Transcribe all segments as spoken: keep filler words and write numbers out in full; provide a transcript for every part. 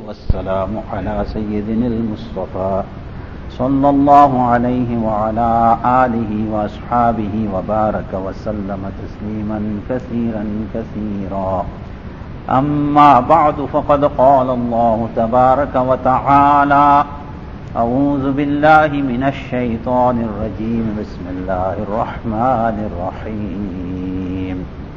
والسلام على سيدنا المصطفى صلى الله عليه وعلى آله وأصحابه وبارك وسلم تسليما كثيرا كثيرا. أما بعد فقد قال الله تبارك وتعالى: أعوذ بالله من الشيطان الرجيم بسم الله الرحمن الرحيم.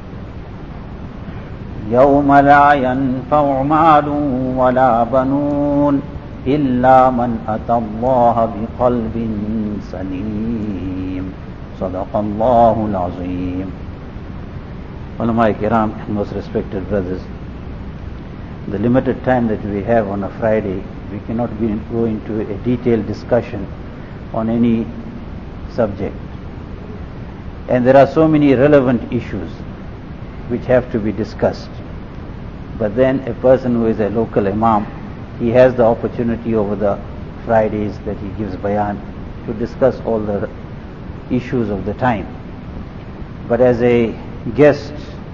يوم لا ينفع مال ولا بنون إلا من أتى الله بقلب سليم. صدق الله العظيم. Ulama Kiram, most respected brothers, the limited time that we have on a Friday, we cannot be, go into a detailed discussion on any subject. And there are so many relevant issues which have to be discussed. But then a person who is a local imam, he has the opportunity over the Fridays that he gives bayan to discuss all the issues of the time. But as a guest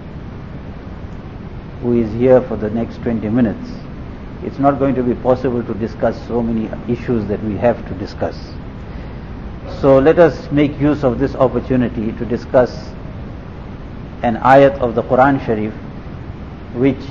who is here for the next twenty minutes, it's not going to be possible to discuss so many issues that we have to discuss. So let us make use of this opportunity to discuss an ayat of the Quran Sharif, which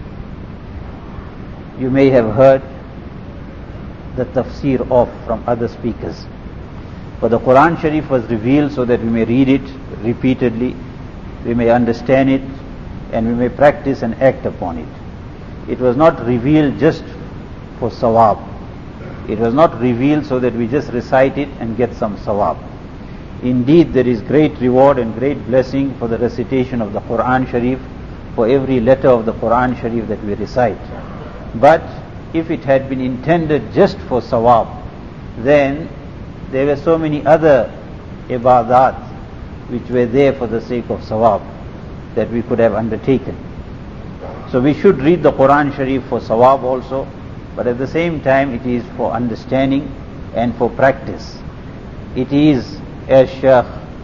you may have heard the tafsir of from other speakers. But the Quran Sharif was revealed so that we may read it repeatedly, we may understand it, and we may practice and act upon it. It was not revealed just for sawab. It was not revealed so that we just recite it and get some sawab. Indeed, there is great reward and great blessing for the recitation of the Quran Sharif, for every letter of the Quran Sharif that we recite. But if it had been intended just for sawab, then there were so many other ibadat which were there for the sake of sawab that we could have undertaken. So we should read the Quran Sharif for sawab also, but at the same time it is for understanding and for practice. It is, as Shaykh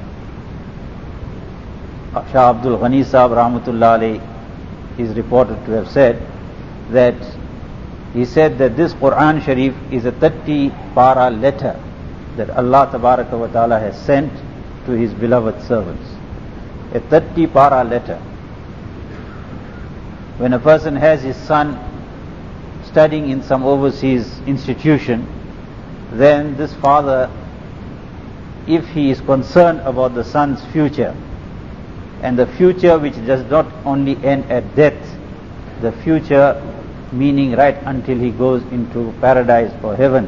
Shah Abdul Ghani Sahab Rahmatullah Alayhi is reported to have said, that he said that this Quran Sharif is a thirty para letter that Allah Tabaraka wa Ta'ala has sent to His beloved servants. A thirty para letter. When a person has his son studying in some overseas institution, then this father, if he is concerned about the son's future, and the future which does not only end at death, the future meaning right until he goes into paradise or heaven.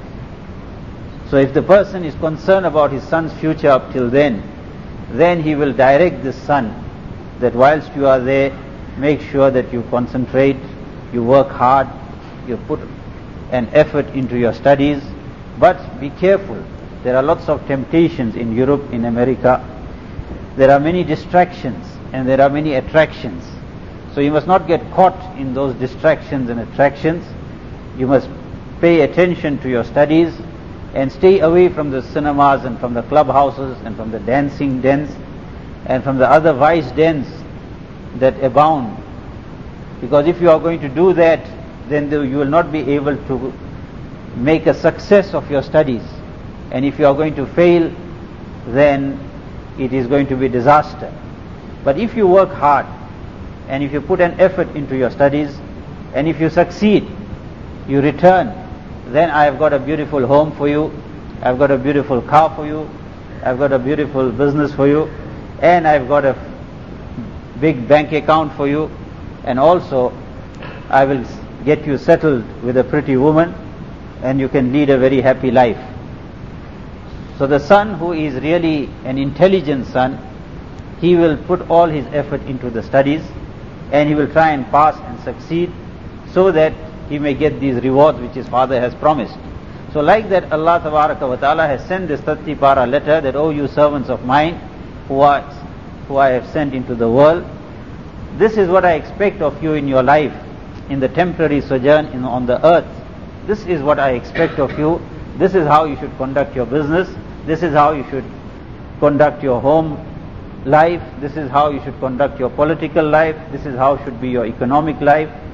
So if the person is concerned about his son's future up till then, then he will direct this son that whilst you are there, make sure that you concentrate, you work hard, you put an effort into your studies, but be careful. There are lots of temptations in Europe, in America. There are many distractions and there are many attractions. So you must not get caught in those distractions and attractions. You must pay attention to your studies and stay away from the cinemas and from the clubhouses and from the dancing dens and from the other vice dens that abound. Because if you are going to do that, then you will not be able to make a success of your studies. And if you are going to fail, then it is going to be disaster. But if you work hard, and if you put an effort into your studies, and if you succeed, you return, then I have got a beautiful home for you, I've got a beautiful car for you, I've got a beautiful business for you, and I've got a big bank account for you, and also I will get you settled with a pretty woman, and you can lead a very happy life. So the son who is really an intelligent son, he will put all his effort into the studies, and he will try and pass and succeed so that he may get these rewards which his father has promised. So like that, Allah Tabaraka wa Ta'ala has sent this thirty para letter that, oh you servants of mine who are, who I have sent into the world, this is what I expect of you in your life, in the temporary sojourn in, on the earth. This is what I expect of you. This is how you should conduct your business. This is how you should conduct your home life. This is how you should conduct your political life. This is how should be your economic life.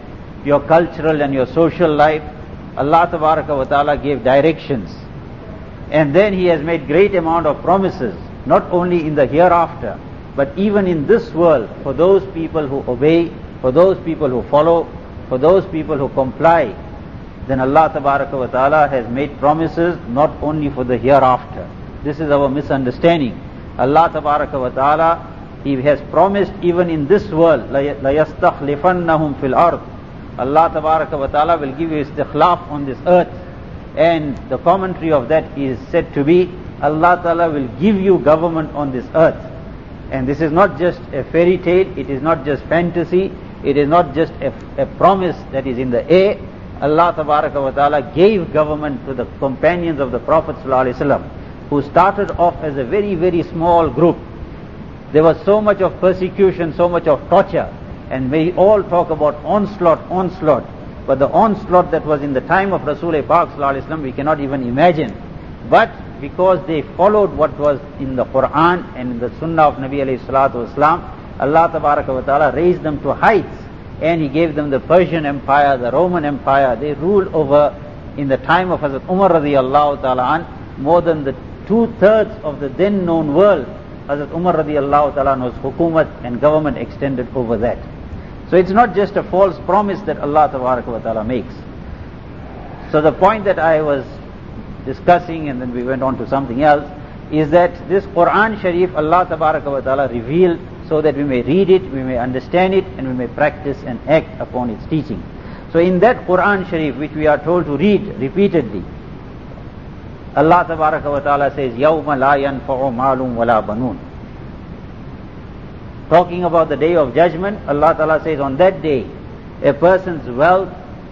your cultural and your social life. Allah Tabaraka wa Ta'ala gave directions. And then He has made great amount of promises, not only in the hereafter, but even in this world, for those people who obey, for those people who follow, for those people who comply. Then Allah Tabaraka wa Ta'ala has made promises not only for the hereafter. This is our misunderstanding. Allah Tabaraka wa Ta'ala, He has promised even in this world, لَيَسْتَخْلِفَنَّهُمْ فِي الْأَرْضِ. Allah Tabaraka wa Ta'ala will give you istikhlaf on this earth. And the commentary of that is said to be, Allah Ta'ala will give you government on this earth. And this is not just a fairy tale, it is not just fantasy, it is not just a, a promise that is in the air. Allah Tabaraka wa Ta'ala gave government to the companions of the Prophet Sallallahu Alaihi Wasallam, who started off as a very, very small group. There was so much of persecution, so much of torture, and we all talk about onslaught, onslaught. But the onslaught that was in the time of Rasul Pak Sallallahu Alaihi Wasallam, we cannot even imagine. But because they followed what was in the Quran and in the Sunnah of Nabi alayhi salatu wasalam, Allah Tabaraka wa Ta'ala raised them to heights, and He gave them the Persian Empire, the Roman Empire. They ruled over, in the time of Hazrat Umar radiallahu ta'ala an, more than the two-thirds of the then known world. Hazrat Umar radiallahu ta'ala an's hukumat and government extended over that. So it's not just a false promise that Allah Tabaraka wa Ta'ala makes. So the point that I was discussing, and then we went on to something else, is that this Quran Sharif Allah Tabaraka wa Ta'ala revealed so that we may read it, we may understand it, and we may practice and act upon its teaching. So in that Quran Sharif, which we are told to read repeatedly, Allah Tabaraka wa Ta'ala says, يَوْمَ لَا يَنْفَعُ مَالٌ وَلَا بَنُونَ. Talking about the day of judgment, Allah Ta'ala says, on that day, a person's wealth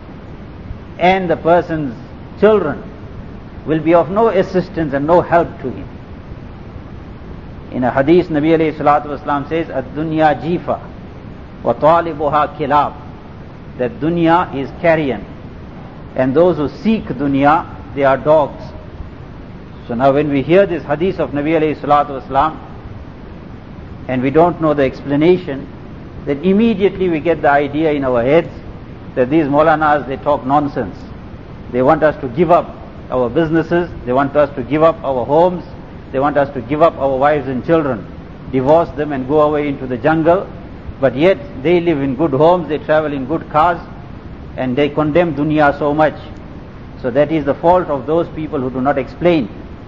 and the person's children will be of no assistance and no help to him. In a hadith, Nabi alayhi salatu wasalam says, ad-dunya jifa wa talibuha kilab. That dunya is carrion, and those who seek dunya, they are dogs. So now when we hear this hadith of Nabi alayhi salatu wasalam, and we don't know the explanation, then immediately we get the idea in our heads that these Maulanas, they talk nonsense. They want us to give up our businesses, they want us to give up our homes, they want us to give up our wives and children, divorce them and go away into the jungle, but yet they live in good homes, they travel in good cars, and they condemn dunya so much. So that is the fault of those people who do not explain.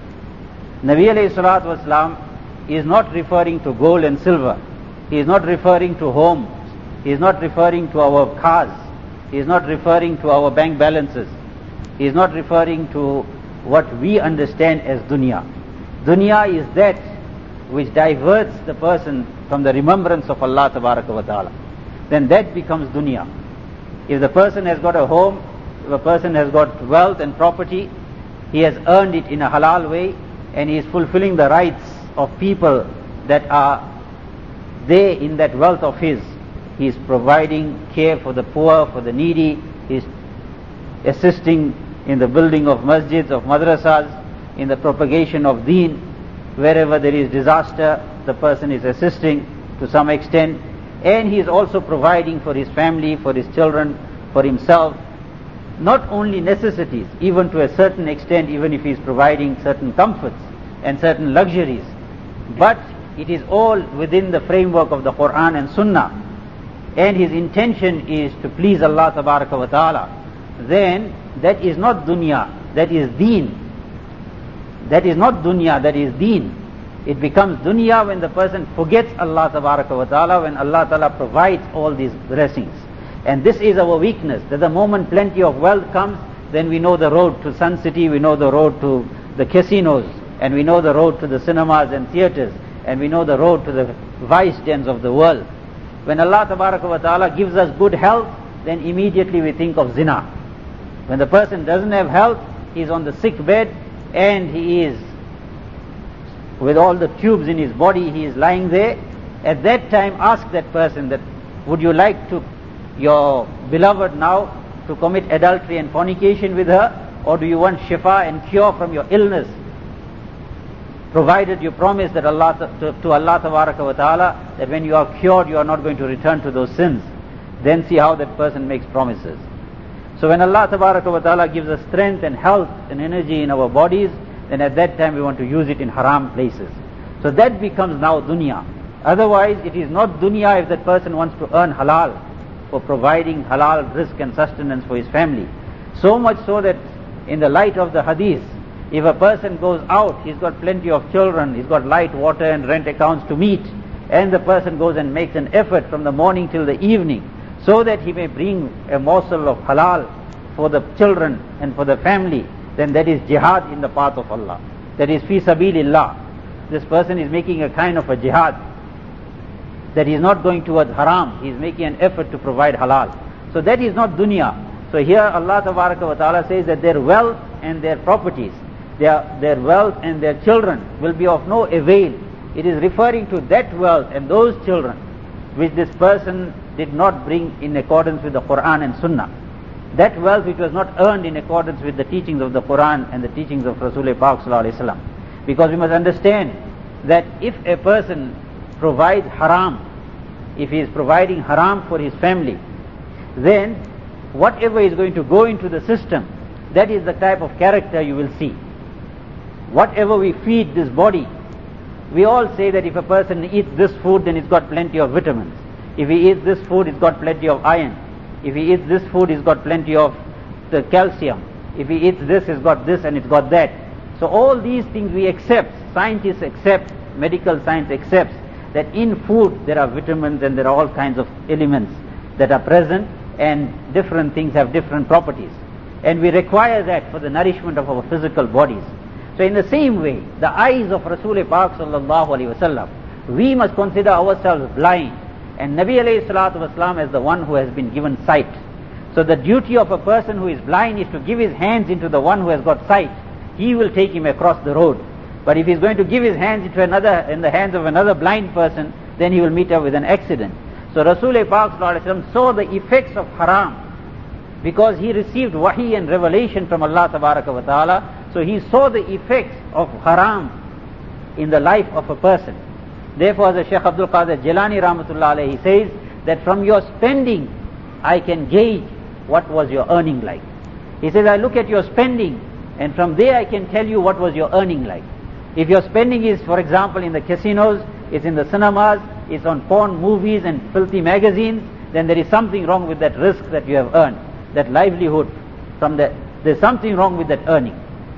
Nabi alayhi salatu wasalam is not referring to gold and silver, he is not referring to homes, he is not referring to our cars, he is not referring to our bank balances, he is not referring to what we understand as dunya. Dunya is that which diverts the person from the remembrance of Allah Tabaraka wa Ta'ala. Then that becomes dunya. If the person has got a home, if a person has got wealth and property, he has earned it in a halal way, and he is fulfilling the rights of people that are there in that wealth of his. He is providing care for the poor, for the needy, he is assisting in the building of masjids, of madrasas, in the propagation of deen. Wherever there is disaster, the person is assisting to some extent, and he is also providing for his family, for his children, for himself, not only necessities, even to a certain extent, even if he is providing certain comforts and certain luxuries, but it is all within the framework of the Quran and Sunnah, and his intention is to please Allah Tabaraka wa Ta'ala. Then that is not dunya, that is deen. That is not dunya, that is deen. It becomes dunya when the person forgets Allah Tabaraka wa Ta'ala, when Allah Ta'ala provides all these blessings. And this is our weakness, that the moment plenty of wealth comes, then we know the road to Sun City, we know the road to the casinos, and we know the road to the cinemas and theatres, and we know the road to the vice dens of the world. When Allah Tabaraka wa Ta'ala gives us good health, then immediately we think of zina. When the person doesn't have health, he is on the sick bed, and he is with all the tubes in his body, he is lying there. At that time, ask that person that, would you like to your beloved now to commit adultery and fornication with her, or do you want shifa and cure from your illness, provided you promise that Allah to, to Allah Tabaraka wa Ta'ala that when you are cured you are not going to return to those sins? then see how that person makes promises. So when Allah Tabaraka wa Ta'ala gives us strength and health and energy in our bodies, then at that time we want to use it in haram places. So that becomes now dunya. Otherwise it is not dunya if that person wants to earn halal for providing halal rizq and sustenance for his family. So much so that in the light of the hadith, if a person goes out, he's got plenty of children, he's got light, water and rent accounts to meet, and the person goes and makes an effort from the morning till the evening so that he may bring a morsel of halal for the children and for the family, then that is jihad in the path of Allah. That is fi sabilillah. This person is making a kind of a jihad. That he is not going towards haram, he is making an effort to provide halal. So that is not dunya. So here Allah Tabaraka wa Ta'ala says that their wealth and their properties, their, their wealth and their children will be of no avail. It is referring to that wealth and those children which this person did not bring in accordance with the Quran and Sunnah. That wealth which was not earned in accordance with the teachings of the Quran and the teachings of Rasulullah Pak Sallallahu Alaihi Wasallam. Because we must understand that if a person provides haram, if he is providing haram for his family, then whatever is going to go into the system, that is the type of character you will see. Whatever we feed this body, we all say that if a person eats this food, then it's got plenty of vitamins. If he eats this food, it's got plenty of iron. If he eats this food, it's got plenty of the calcium. If he eats this, it's got this and it's got that. So all these things we accept, scientists accept, medical science accepts that in food there are vitamins and there are all kinds of elements that are present, and different things have different properties. And we require that for the nourishment of our physical bodies. So in the same way, the eyes of Rasulullah Pak Sallallahu Alaihi Wasallam, we must consider ourselves blind, and Nabi Alayhi Salatu Wasalam as the one who has been given sight. So the duty of a person who is blind is to give his hands into the one who has got sight. He will take him across the road. But if he's going to give his hands into another, in the hands of another blind person, then he will meet up with an accident. So Rasulullah Pak Sallallahu Alaihi Wasallam saw the effects of haram because he received wahi and revelation from Allah Tabaraka wa Ta'ala. So he saw the effects of haram in the life of a person. Therefore, as Shaykh Abdul Qadir Jilani Rahmatullah Alayhi says, that from your spending, I can gauge what was your earning like. He says, I look at your spending, and from there I can tell you what was your earning like. If your spending is, for example, in the casinos, it's in the cinemas, it's on porn movies and filthy magazines, then there is something wrong with that risk that you have earned, that livelihood from that. There's something wrong with that earning.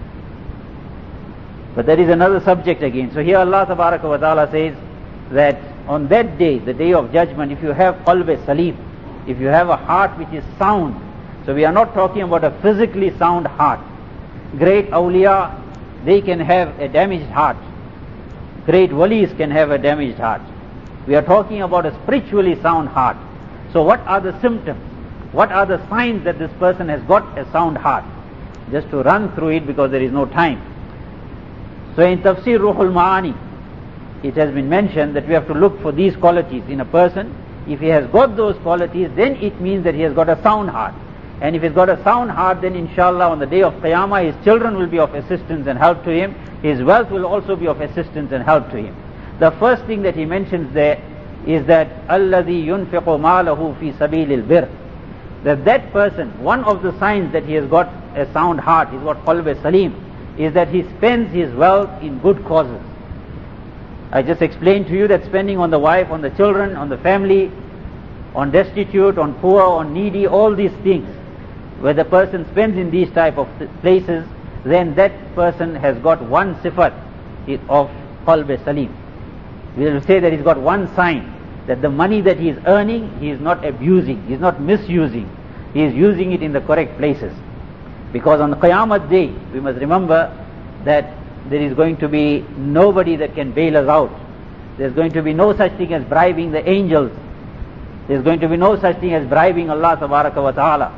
But that is another subject again. So here Allah Tabaraka wa Ta'ala says that on that day, the day of judgment, if you have qalb salim, if you have a heart which is sound, so we are not talking about a physically sound heart. Great awliya, they can have a damaged heart. Great walis can have a damaged heart. We are talking about a spiritually sound heart. So what are the symptoms? What are the signs that this person has got a sound heart? Just to run through it because there is no time. So in Tafsir Ruhul Ma'ani, it has been mentioned that we have to look for these qualities in a person. If he has got those qualities, then it means that he has got a sound heart. And if he's got a sound heart, then inshallah on the day of Qiyamah, his children will be of assistance and help to him. His wealth will also be of assistance and help to him. The first thing that he mentions there is that alladhi yunfiqu malahu fi sabilil birr. That that person, one of the signs that he has got a sound heart, he's got qalb salim, is that he spends his wealth in good causes. I just explained to you that spending on the wife, on the children, on the family, on destitute, on poor, on needy, all these things, where the person spends in these type of places, then that person has got one sifat of qalb salim. We will say that he's got one sign, that the money that he is earning, he is not abusing, he is not misusing, he is using it in the correct places. Because on the Qiyamah day, we must remember that there is going to be nobody that can bail us out. There's going to be no such thing as bribing the angels. There's going to be no such thing as bribing Allah Tabaraka wa Ta'ala.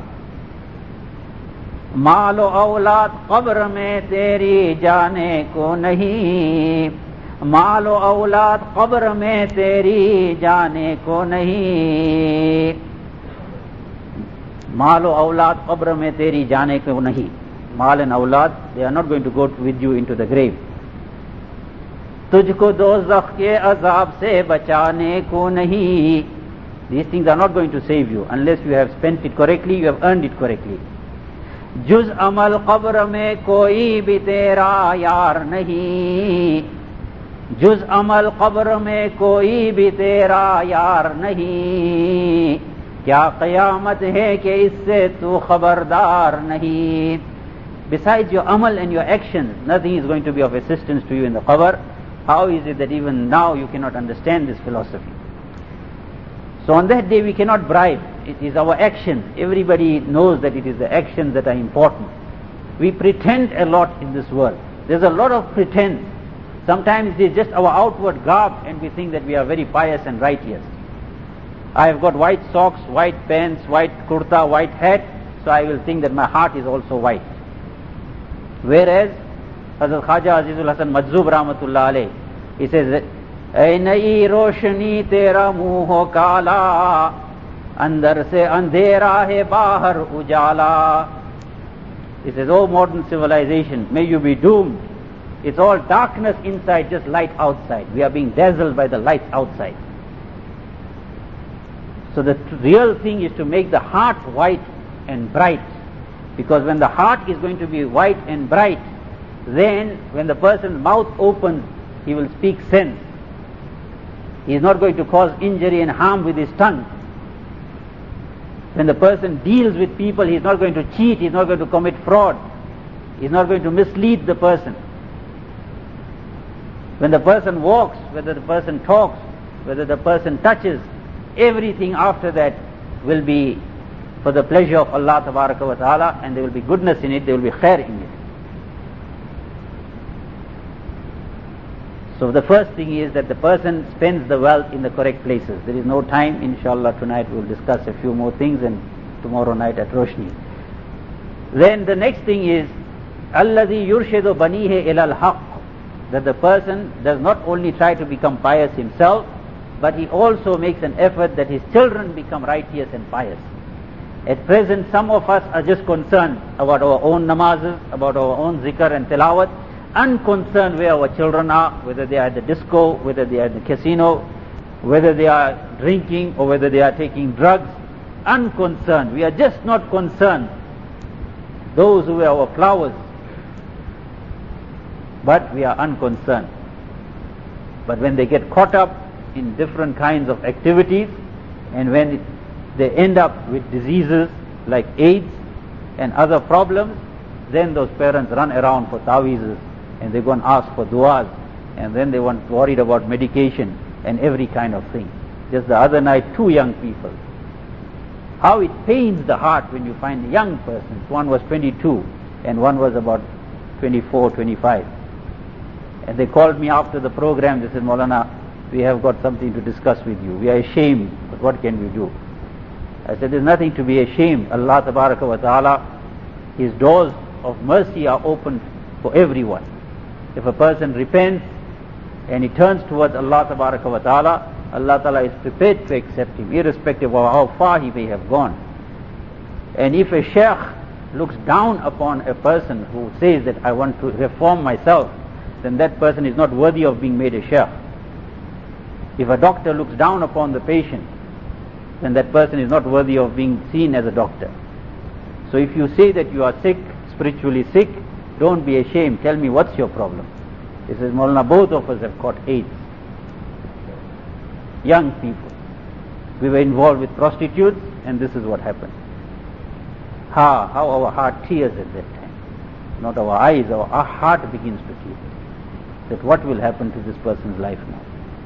Maalo awlad qabr mein teri jaane ko nahi. Maalo awlad qabr mein teri jaane ko nahi. Maalo awlad qabr mein teri jaane ko nahi. Mal and awlad, they are not going to go with you into the grave. Tujhko dozakh ke azab se bachane ko nahi. These things are not going to save you unless you have spent it correctly, you have earned it correctly. जुज अमल कब्र में कोई भी तेरा यार नहीं, जुज अमल कब्र में कोई भी तेरा यार नहीं, क्या क़यामत है कि इससे तू खबरदार नहीं. Besides your amal and your actions, nothing is going to be of assistance to you in the qabr. How is it that even now you cannot understand this philosophy? So on that day we cannot bribe. It is our actions. Everybody knows that it is the actions that are important. We pretend a lot in this world. There's a lot of pretense. Sometimes it is just our outward garb and we think that we are very pious and righteous. I have got white socks, white pants, white kurta, white hat, so I will think that my heart is also white. Whereas Hazrat Khaja Azizul Hasan Majzub Rahmatullah alayh, he says, ऐ नई रोशनी तेरा मुंह हो काला, अंदर से अंधेरा है बाहर उजाला. He says, oh modern civilization, may you be doomed. It's all darkness inside, just light outside. We are being dazzled by the light outside. So the real thing is to make the heart white and bright. Because when the heart is going to be white and bright, then when the person's mouth opens, he will speak sense. He is not going to cause injury and harm with his tongue. When the person deals with people, he is not going to cheat, he is not going to commit fraud, he is not going to mislead the person. When the person walks, whether the person talks, whether the person touches, everything after that will be for the pleasure of Allah Tabaraka wa Ta'ala, and there will be goodness in it, there will be khair in it. So the first thing is that the person spends the wealth in the correct places. There is no time, inshallah tonight we will discuss a few more things, and tomorrow night at Roshni. Then the next thing is, alladhi yurshidu banihi ila al-haq, that the person does not only try to become pious himself, but he also makes an effort that his children become righteous and pious. At present, some of us are just concerned about our own namazes, about our own zikr and tilawat, unconcerned where our children are, whether they are at the disco, whether they are at the casino, whether they are drinking or whether they are taking drugs. Unconcerned. We are just not concerned. Those who are our flowers, but we are unconcerned. But when they get caught up in different kinds of activities, and when it, they end up with diseases like AIDS and other problems, then those parents run around for ta'weezes, and they go and ask for du'as, and then they want worried about medication and every kind of thing. Just the other night, two young people. How it pains the heart when you find young persons. One was twenty-two and one was about twenty-four, twenty-five. And they called me after the program. They said, Maulana, we have got something to discuss with you. We are ashamed, but what can we do? I said, there's nothing to be ashamed. Allah Tabaraka wa Ta'ala, His doors of mercy are open for everyone. If a person repents and he turns towards Allah Tabaraka wa Ta'ala, Allah Ta'ala is prepared to accept him, irrespective of how far he may have gone. And if a sheikh looks down upon a person who says that I want to reform myself, then that person is not worthy of being made a sheikh. If a doctor looks down upon the patient, then that person is not worthy of being seen as a doctor. So if you say that you are sick, spiritually sick, don't be ashamed. Tell me, what's your problem? He says, Maulana, both of us have caught AIDS. Young people. We were involved with prostitutes, and this is what happened. Ha, how our heart tears at that time. Not our eyes, our, our heart begins to tear. That what will happen to this person's life now?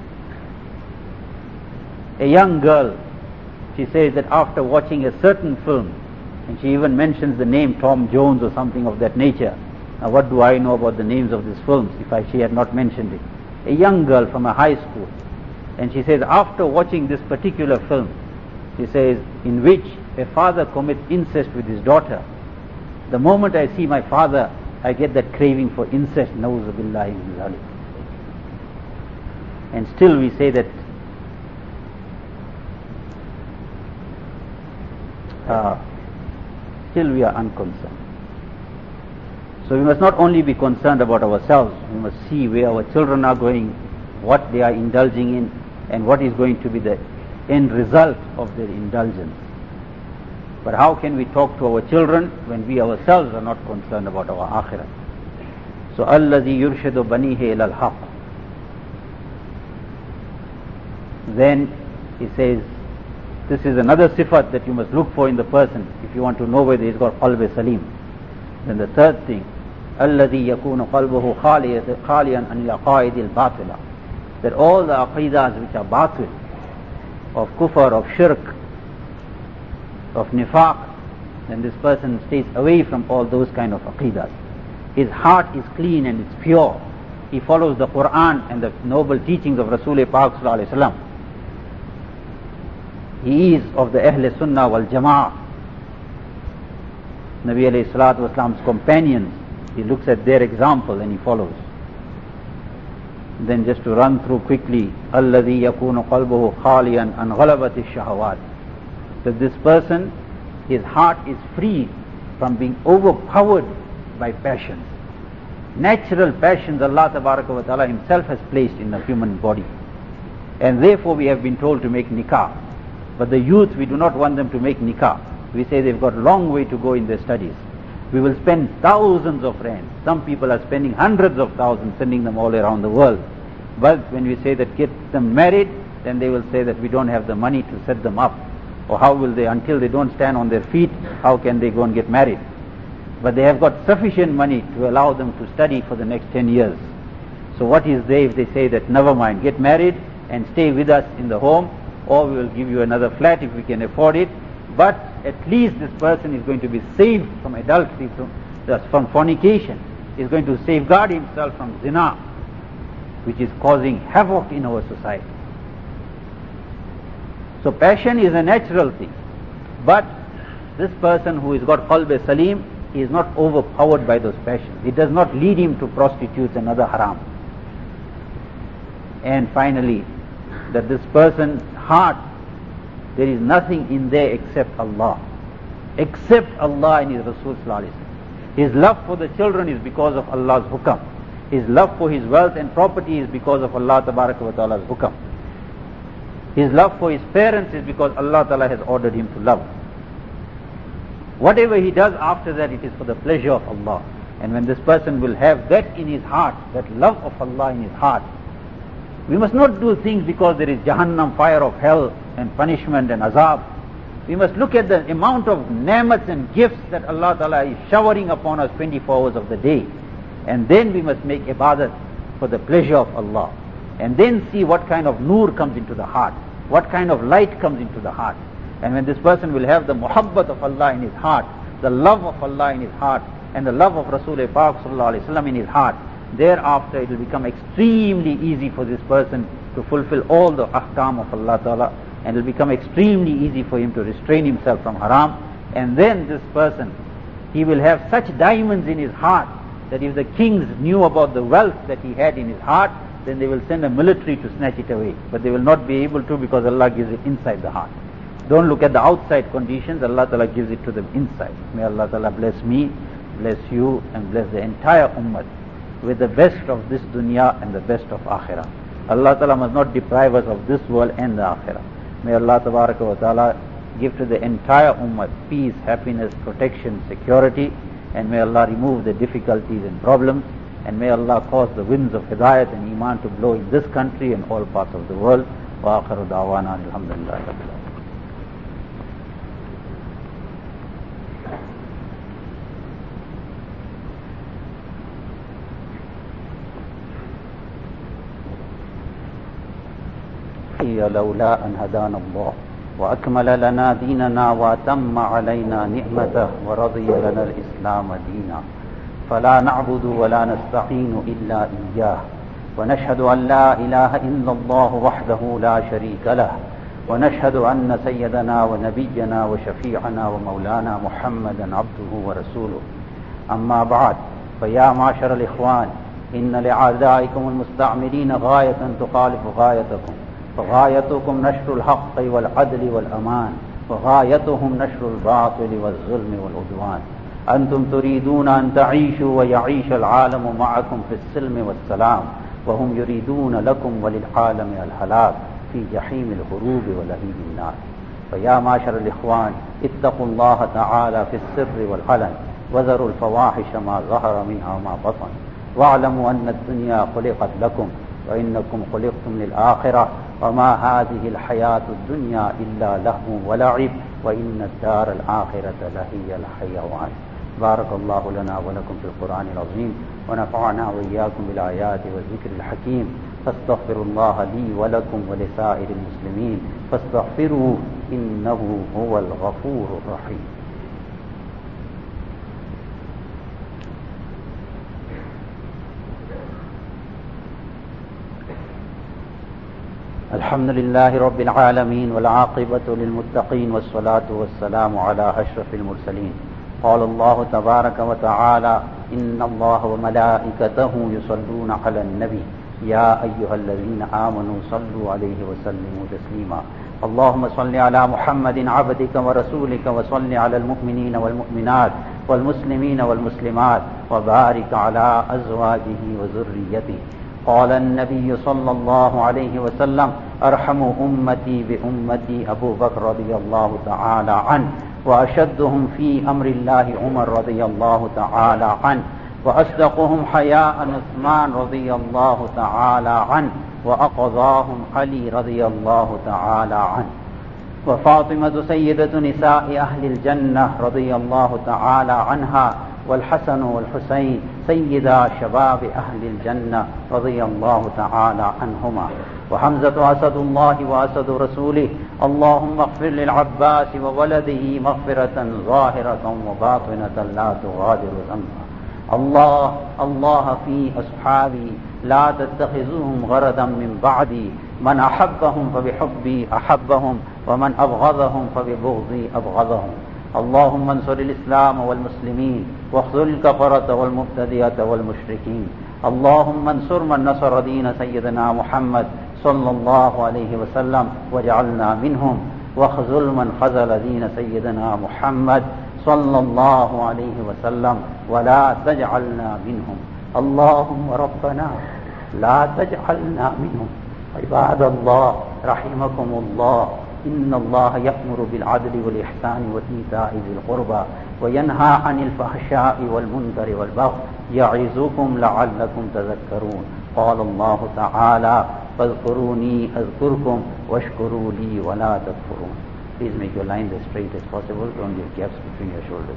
A young girl, she says that after watching a certain film, and she even mentions the name Tom Jones or something of that nature. Now what do I know about the names of these films if I, she had not mentioned it? A young girl from a high school. And she says, after watching this particular film, she says, in which a father commits incest with his daughter, the moment I see my father, I get that craving for incest. Na'udhu billahi min zalik. And still we say that uh, still we are unconcerned. So we must not only be concerned about ourselves, we must see where our children are going, what they are indulging in, and what is going to be the end result of their indulgence. But how can we talk to our children when we ourselves are not concerned about our akhirah? So, الَّذِي يُرْشِدُ بَنِيهِ إِلَى الْحَقِّ. Then he says, this is another sifat that you must look for in the person if you want to know whether he's got qalb salim. Then the third thing, الَّذِي يَكُونُ قَلْبُهُ خَالِيًا عَنِ الْعَقَائِدِ الْبَاطِلَةِ. That all the aqidas which are batil, of kufr, of shirk, of nifaq, then this person stays away from all those kind of aqidas. His heart is clean and it's pure. He follows the Quran and the noble teachings of Rasul Pak Sallallahu Alaihi Wasallam. He is of the Ahl Sunnah wal Jama'ah. Nabi alayhi salatu wasalam's companions, he looks at their example and he follows. Then just to run through quickly, الَّذِي يَكُونُ قَلْبُهُ خَالِيًا عَنْ غَلَبَةِ الشَّهَوَاتِ. That this person, his heart is free from being overpowered by passions. Natural passions Allah Tabaraka wa Ta'ala himself has placed in the human body. And therefore we have been told to make nikah. But the youth, we do not want them to make nikah. We say they've got a long way to go in their studies. We will spend thousands of rands. Some people are spending hundreds of thousands, sending them all around the world. But when we say that get them married, then they will say that we don't have the money to set them up. Or how will they, until they don't stand on their feet, how can they go and get married? But they have got sufficient money to allow them to study for the next ten years. So what is there if they say that never mind, get married and stay with us in the home, or we will give you another flat if we can afford it, but at least this person is going to be saved from adultery, from, from fornication, is going to safeguard himself from zina, which is causing havoc in our society. So passion is a natural thing, but this person who has got qalb salim, he is not overpowered by those passions. It does not lead him to prostitutes and other haram. And finally, that this person's heart, there is nothing in there except Allah. Except Allah and His Rasul Sallallahu Alaihi Wasallam. His love for the children is because of Allah's hukam. His love for his wealth and property is because of Allah Tabaraka wa Ta'ala's hukam. His love for his parents is because Allah Ta'ala has ordered him to love. Whatever he does after that, it is for the pleasure of Allah. And when this person will have that in his heart, that love of Allah in his heart, we must not do things because there is Jahannam, fire of hell and punishment and azab. We must look at the amount of ni'mats and gifts that Allah Ta'ala is showering upon us twenty-four hours of the day. And then we must make ibadat for the pleasure of Allah. And then see what kind of nur comes into the heart, what kind of light comes into the heart. And when this person will have the muhabbat of Allah in his heart, the love of Allah in his heart, and the love of Rasul Pak Sallallahu Alaihi Wasallam in his heart, thereafter it will become extremely easy for this person to fulfill all the ahkam of Allah Ta'ala, and it will become extremely easy for him to restrain himself from haram. And then this person, he will have such diamonds in his heart that if the kings knew about the wealth that he had in his heart, then they will send a military to snatch it away. But they will not be able to, because Allah gives it inside the heart. Don't look at the outside conditions, Allah Ta'ala gives it to them inside. May Allah Ta'ala bless me, bless you, and bless the entire ummah with the best of this dunya and the best of akhirah. Allah Ta'ala must not deprive us of this world and the akhirah. May Allah Tabaraka wa Ta'ala give to the entire ummah peace, happiness, protection, security, and may Allah remove the difficulties and problems, and may Allah cause the winds of hidayat and iman to blow in this country and all parts of the world. Wa akhiru da'wana alhamdulillah rabbil alamin. لولا أن هدانا الله وأكمل لنا ديننا وأتم علينا نعمته ورضي لنا الإسلام دينا فلا نعبد ولا نستعين إلا إياه ونشهد أن لا إله إلا الله وحده لا شريك له ونشهد أن سيدنا ونبينا وشفيعنا ومولانا محمدا عبده ورسوله أما بعد فيا معشر الإخوان إن لأعدائكم المستعمرين غاية تخالف غايتكم فغايتكم نشر الحق والعدل والأمان وغايتهم نشر الباطل والظلم والعدوان أنتم تريدون أن تعيشوا ويعيش العالم معكم في السلم والسلام وهم يريدون لكم وللعالم الهلاك फी जहीमिल गुरूब व लहीबिन नार। फया माशरल इख्वान इत्तक़ुल्लाह तआला फिस्सिर्रि वल Alan वज़रुल फ़वाहिश मा ज़हर मिन्हा मा बतन वअलमू अन्नद दुनिया खुलिक़त लकुम व इन्नकुम खुलिक़्तुम लिल आखिरह व मा हाज़िहिल हयातुद दुनिया इल्ला लहवुन व लइब व इन्नद दारल आखिरत लहियल हयवान। बारकल्लाहु लना व लकुम फिल क़ुरानिल अज़ीम व नफ़अना व इय्याकुम बिल आयाति व ज़िक्रिल हकीम। फस्तग़फिरुल्लाह ली व लकुम व लिसाइरिल मुस्लिमीन फस्तग़फिरूहु इन्नहु हुवल गफ़ूरुर रहीम। अल्हम्दुलिल्लाहि रब्बिल आलमीन वल आक़िबतु लिल मुत्तक़ीन वस्सलातु वस्सलामु अला अशरफिल मुरसलीन। क़ाल अल्लाहु तबारक व तआला इन्नल्लाह व मलाइकतहु युसल्लूना अलन नबी या अय्युहल्लज़ीना आमनू सल्लु अलैहि व सल्लिमू तस्लीमा। अल्लाहुम्मा सल्लि अला मुहम्मदिन अब्दिका व रसूलिका व सल्लि अलल मुमिनीना वल मुमिनात वल मुस्लिमीना वल मुस्लिमात व बारिक अला अज़वाजिही व ज़ुर्रिय्यतिही। क़ाल अन्नबिय्यु सल्लल्लाहु अलैहि वसल्लम अरहमु उम्मती बि उम्मती अबू बकर रज़ियल्लाहु तआला अन्हु व अशद्दुहुम फ़ी अम्रिल्लाहि उमर रज़ियल्लाहु तआला अन्हु व अस्दक़ुहुम हयाअन उस्मान रज़ियल्लाहु तआला अन्हु व अक़ज़ाहुम अली रज़ियल्लाहु तआला अन्हु व फ़ातिमतु सय्यदतु निसाइ अहलिल जन्नह रज़ियल्लाहु तआला अन्हा वल हसन वल हुसैन सय्यदा शबाब अहलिल जन्नह रज़ियल्लाहु तआला अन्हुमा व हम्ज़तु असदुल्लाहि व असदु रसूलिहि। अल्लाहुम्मा इग़फ़िर लिल अब्बास व वलदिही मग़फ़िरतन ज़ाहिरतन व बातिनतन ला तुग़ादिरु ज़ंबा। अल्लाह अल्लाह फ़ी अस्हाबी ला तत्तख़िज़ूहुम गरदन मिन बअदी मन अहब्बहुम फ़बिहुब्बी अहब्बहुम व मन अबग़ज़हुम फ़बिबुग़ज़ी अबग़ज़हुम। अल्लाहुम्मा अंसुरिल इस्लाम वल मुस्लिमीन वख़्ज़ुल कफ़रत वल मुब्तदिअत वल मुश्रिकीन। अल्लाहुम्मा अंसुर मन नसर दीन सय्यदना मुहम्मद सल्लल्लाहु अलैहि वसल्लम वजअलना मिनहुम वख़्ज़ुल मन ख़ज़ल दीन सय्यदना मुहम्मद सल्लल्लाहु अलैहि वसल्लम वला तजअलना मिनहुम। अल्लाहुम्मा रब्बना ला तजअलना मिनहुम। इबादल्लाह रहिमकुमुल्लाह इन्नल्लाह यअमुरु बिल अदलि वल इहसानि व ईताइ ज़िल क़ुर्बा व यन्हा अनिल फ़हशाइ वल मुनकरि वल बग़य यअिज़ुकुम लअल्लकुम तज़क्करून। क़ाल अल्लाहु तआला फ़ज़्कुरूनी अज़्कुरकुम वश्कुरू ली व ला तकफ़ुरून। Please make your lines as straight as possible. Don't give gaps between your shoulders.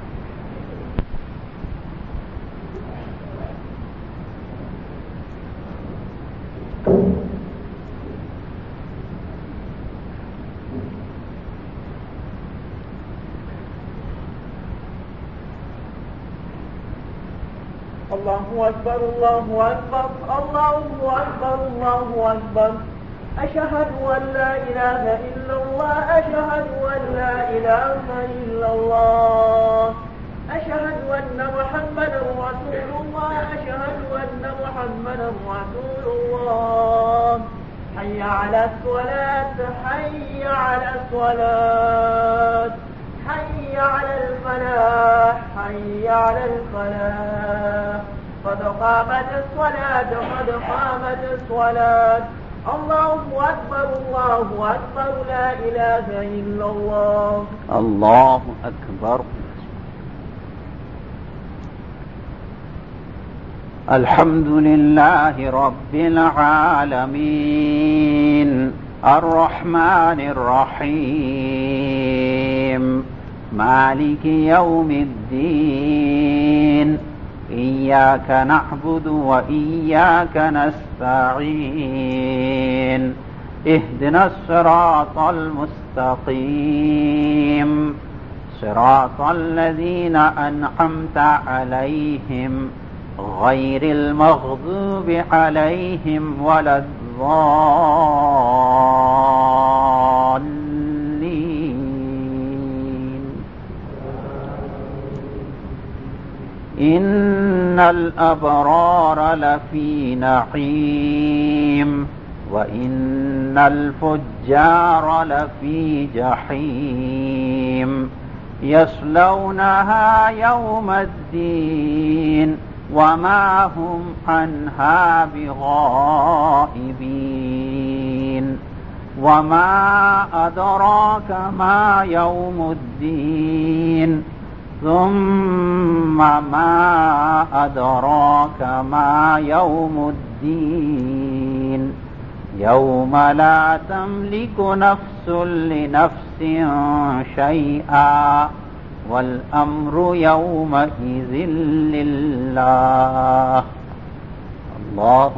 Allahu Akbar, Allahu Akbar, Allahu Akbar, Allahu Akbar. أشهد أن لا إله إلا الله أشهد أن لا إله إلا الله أشهد أن محمدا رسول الله أشهد أن محمدا رسول الله حي على الصلاة حي على الصلاة حي على الفلاح حي على الفلاح قد قامت الصلاة قد قامت الصلاة الله أكبر الله أكبر لا إله إلا الله الله أكبر. الحمد لله رب العالمين الرحمن الرحيم مالك يوم الدين إياك نعبد وإياك نستعين اهدنا الصراط المستقيم صراط الذين أنعمت عليهم غير المغضوب عليهم ولا الضالين. إن الأبرار لفي نعيم وإن الفجار لفي جحيم يصلونها يوم الدين وما هم عنها بغائبين. وما أدراك ما يوم الدين ثم ما أدراك ما يوم الدين يوم لا تملك نفس لنفس شيئا والأمر يومئذ لله. الله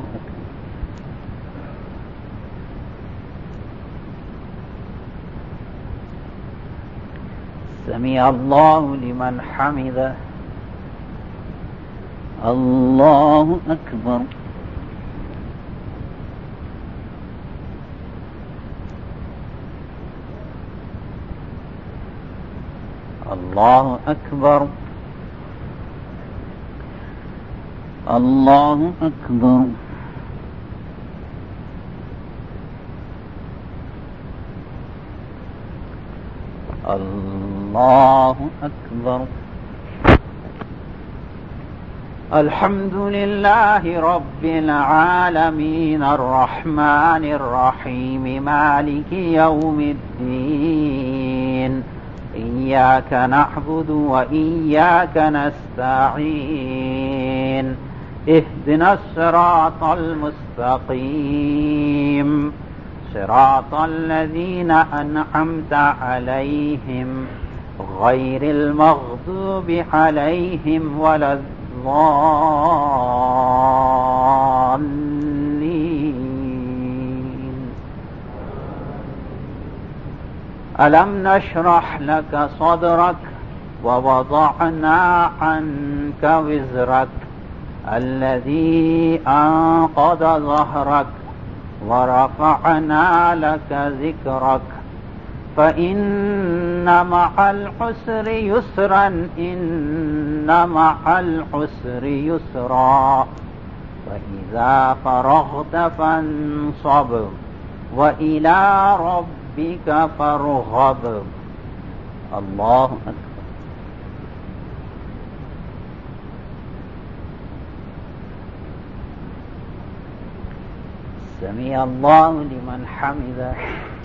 سمع الله لمن حمده. الله أكبر. الله أكبر. الله أكبر. الله أكبر. الحمد لله رب العالمين الرحمن الرحيم مالك يوم الدين إياك نعبد وإياك نستعين اهدنا الصراط المستقيم صراط الذين أنعمت عليهم غير المغضوب عليهم ولا الضالين. ألم نشرح لك صدرك ووضعنا عنك وزرك الذي أنقض ظهرك ورفعنا لك ذكرك فإن مع العسر يسرا إن مع العسر يسرا فإذا فرغت فانصب وإلى ربك فارغب. الله أكبر. سمع الله لمن حمده.